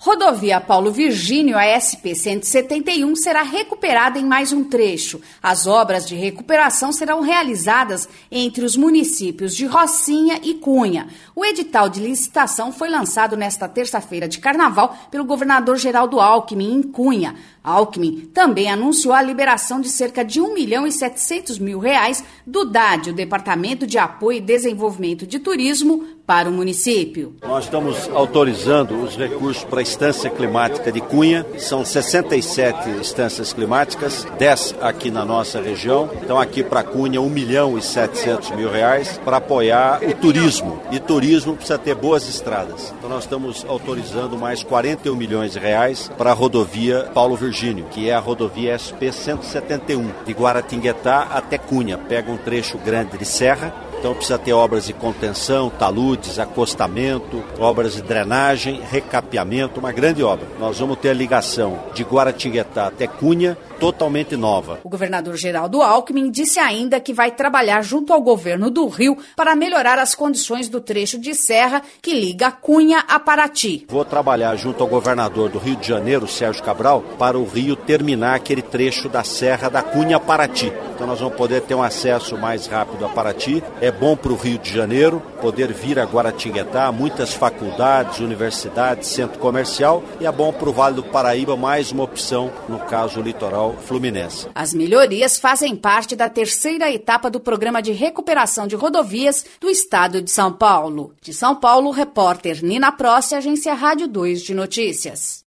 Rodovia Paulo Virgínio, a SP-171, será recuperada em mais um trecho. As obras de recuperação serão realizadas entre os municípios de Rocinha e Cunha. O edital de licitação foi lançado nesta terça-feira de carnaval pelo governador Geraldo Alckmin, em Cunha. Alckmin também anunciou a liberação de cerca de R$1.700.000 do DAD, o Departamento de Apoio e Desenvolvimento de Turismo, para o município. Nós estamos autorizando os recursos para a Estância Climática de Cunha. São 67 estâncias climáticas, 10 aqui na nossa região. Então aqui para Cunha, R$1.700.000 para apoiar o turismo. E turismo precisa ter boas estradas. Então nós estamos autorizando mais R$41 milhões para a rodovia Paulo Virgínio, que é a rodovia SP-171, de Guaratinguetá até Cunha. Pega um trecho grande de serra. Então precisa ter obras de contenção, taludes, acostamento, obras de drenagem, recapeamento, uma grande obra. Nós vamos ter a ligação de Guaratinguetá até Cunha, totalmente nova. O governador Geraldo Alckmin disse ainda que vai trabalhar junto ao governo do Rio para melhorar as condições do trecho de serra que liga Cunha a Paraty. Vou trabalhar junto ao governador do Rio de Janeiro, Sérgio Cabral, para o Rio terminar aquele trecho da serra da Cunha a Paraty. Então nós vamos poder ter um acesso mais rápido a Paraty. É bom para o Rio de Janeiro poder vir a Guaratinguetá, muitas faculdades, universidades, centro comercial, e é bom para o Vale do Paraíba, mais uma opção, no caso o litoral fluminense. As melhorias fazem parte da terceira etapa do Programa de Recuperação de Rodovias do Estado de São Paulo. De São Paulo, repórter Nina Prost, Agência Rádio 2 de Notícias.